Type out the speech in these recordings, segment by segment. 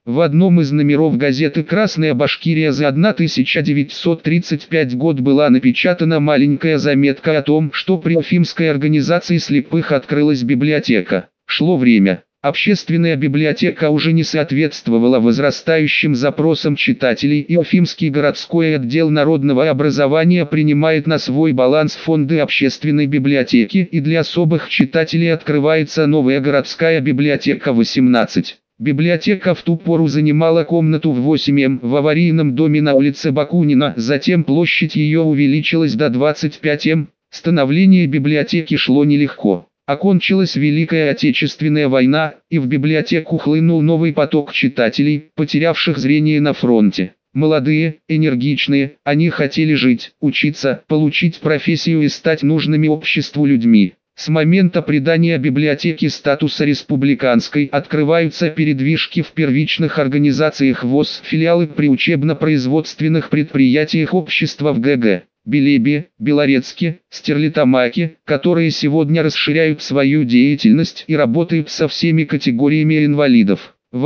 В одном из номеров газеты «Красная Башкирия» за 1935 год была напечатана маленькая заметка о том, что при Уфимской организации слепых открылась библиотека. Шло время. Общественная библиотека уже не соответствовала возрастающим запросам читателей, и Уфимский городской отдел народного образования принимает на свой баланс фонды общественной библиотеки, и для особых читателей открывается новая городская библиотека 18. Библиотека в ту пору занимала комнату в 8М в аварийном доме на улице Бакунина, затем площадь ее увеличилась до 25М. Становление библиотеки шло нелегко. Окончилась Великая Отечественная война, и в библиотеку хлынул новый поток читателей, потерявших зрение на фронте. Молодые, энергичные, они хотели жить, учиться, получить профессию и стать нужными обществу людьми. С момента придания библиотеке статуса республиканской открываются передвижки в первичных организациях ВОС, филиалы при учебно-производственных предприятиях общества в ГГ. Белебе, Белорецке, Стерлитамаке, которые сегодня расширяют свою деятельность и работают со всеми категориями инвалидов. В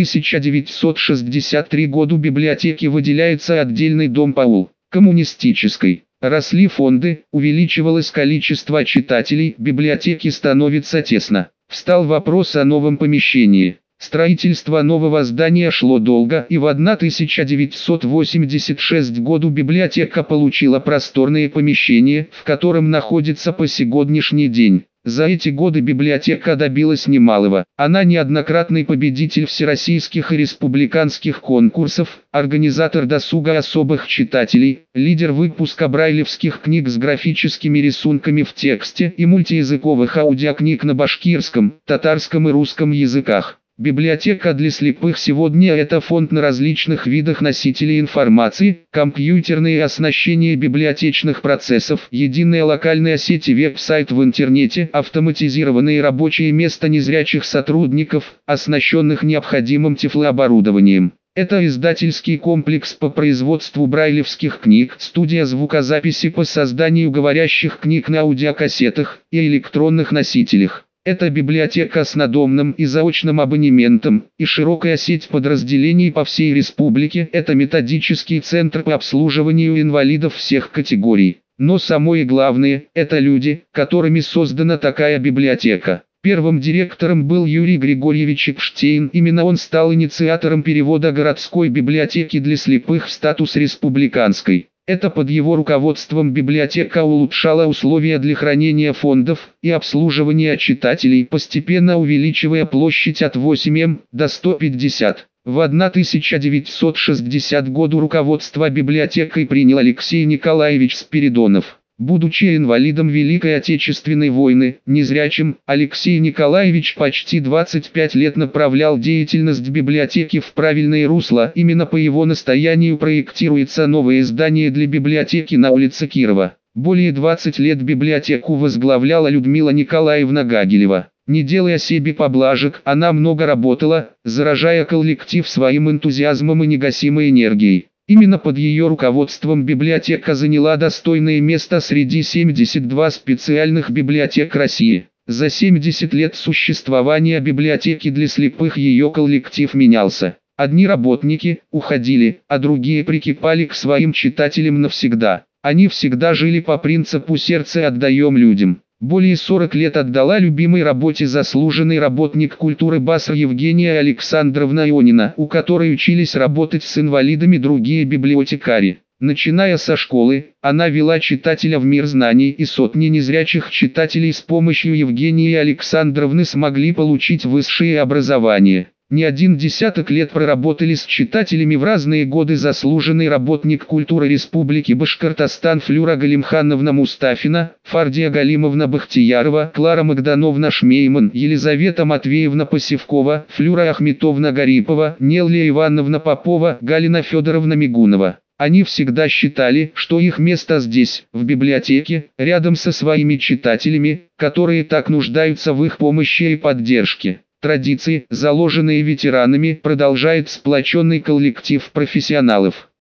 1963 году библиотеке выделяется отдельный дом по коммунистической. Росли фонды, увеличивалось количество читателей, библиотеке становится тесно. Встал вопрос о новом помещении. Строительство нового здания шло долго, и в 1986 году библиотека получила просторное помещение, в котором находится по сегодняшний день. За эти годы библиотека добилась немалого. Она неоднократный победитель всероссийских и республиканских конкурсов, организатор досуга особых читателей, лидер выпуска брайлевских книг с графическими рисунками в тексте и мультиязыковых аудиокниг на башкирском, татарском и русском языках. Библиотека для слепых сегодня – это фонд на различных видах носителей информации, компьютерное оснащение библиотечных процессов, единая локальная сеть и веб-сайт в интернете, автоматизированные рабочие места незрячих сотрудников, оснащенных необходимым тифлооборудованием. Это издательский комплекс по производству брайлевских книг, студия звукозаписи по созданию говорящих книг на аудиокассетах и электронных носителях. Это библиотека с надомным и заочным абонементом, и широкая сеть подразделений по всей республике. Это методический центр по обслуживанию инвалидов всех категорий. Но самое главное, это люди, которыми создана такая библиотека. Первым директором был Юрий Григорьевич Эпштейн. Именно он стал инициатором перевода городской библиотеки для слепых в статус республиканской. Это под его руководством библиотека улучшала условия для хранения фондов и обслуживания читателей, постепенно увеличивая площадь от 8М до 150. В 1960 году руководство библиотекой принял Алексей Николаевич Спиридонов. Будучи инвалидом Великой Отечественной войны, незрячим, Алексей Николаевич почти 25 лет направлял деятельность библиотеки в правильное русло. Именно по его настоянию проектируется новое здание для библиотеки на улице Кирова. Более 20 лет библиотеку возглавляла Людмила Николаевна Гагелева. Не делая себе поблажек, она много работала, заражая коллектив своим энтузиазмом и негасимой энергией. Именно под ее руководством библиотека заняла достойное место среди 72 специальных библиотек России. За 70 лет существования библиотеки для слепых ее коллектив менялся. Одни работники уходили, а другие прикипали к своим читателям навсегда. Они всегда жили по принципу «сердце отдаем людям». Более 40 лет отдала любимой работе заслуженный работник культуры БАСР Евгения Александровна Ионина, у которой учились работать с инвалидами другие библиотекари. Начиная со школы, она вела читателя в мир знаний, и сотни незрячих читателей с помощью Евгении Александровны смогли получить высшее образование. Не один десяток лет проработали с читателями в разные годы заслуженный работник культуры Республики Башкортостан Флюра Галимхановна Мустафина, Фардия Галимовна Бахтиярова, Клара Магдановна Шмейман, Елизавета Матвеевна Посевкова, Флюра Ахметовна Гарипова, Неллия Ивановна Попова, Галина Федоровна Мигунова. Они всегда считали, что их место здесь, в библиотеке, рядом со своими читателями, которые так нуждаются в их помощи и поддержке. Традиции, заложенные ветеранами, продолжает сплоченный коллектив профессионалов.